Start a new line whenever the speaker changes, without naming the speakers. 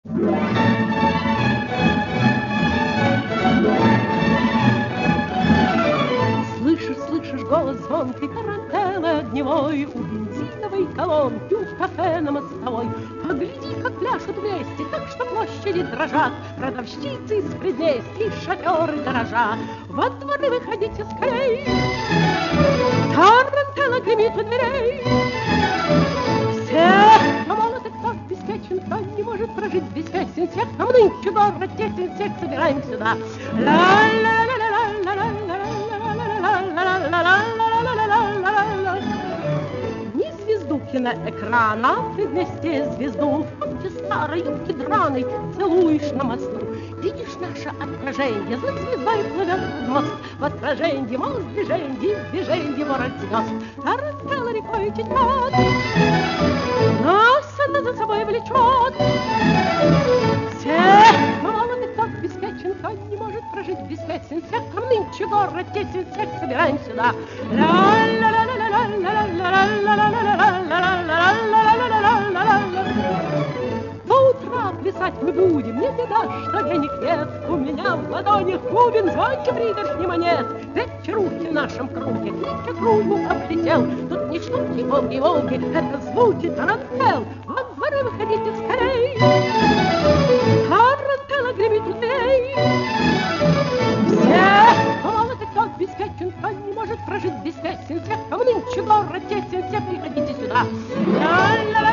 Слышишь голос звонкий тарантеллы огневой у бензиновой колонки у кафе на Мостовой. Погляди, как пляшут вместе, так что площади дрожат, продавщицы из предместий, шоферы гаража. Во дворы выходите скорей, тарантелла гремит у дверей. Всех, кто молод и кто обеспечен, кто не может прожить без песен, всех, кому нынче город тесен, всех собираем сюда. Не звезду киноэкрана, предместье звезду, в кофте старой, юбке драной, целуешь на мосту. Видишь наше отражение, за звездой плывет под мост. В отражении мост движенье ворот звезд. Тарантелла рекой течет, нас она за собой влечет. Всех, кто молод и кто обеспечен, кто не может прожить без песен, всех, кому нынче город тесен, всех собираем сюда. До утра плясать мы будем, не беда, что денег нет. У меня в ладонях бубен, звонкий пригоршни монет. Эти руки в нашем круге, тысяча кругу облетел. Тут не штуки, волги, это звуки тарантелл. Во дворы выходите скорей, тарантелла гремит у дверей. Всех, кто молод и кто обеспечен, кто не может прожить без песен, всех, кому нынче город тесен, все приходите сюда.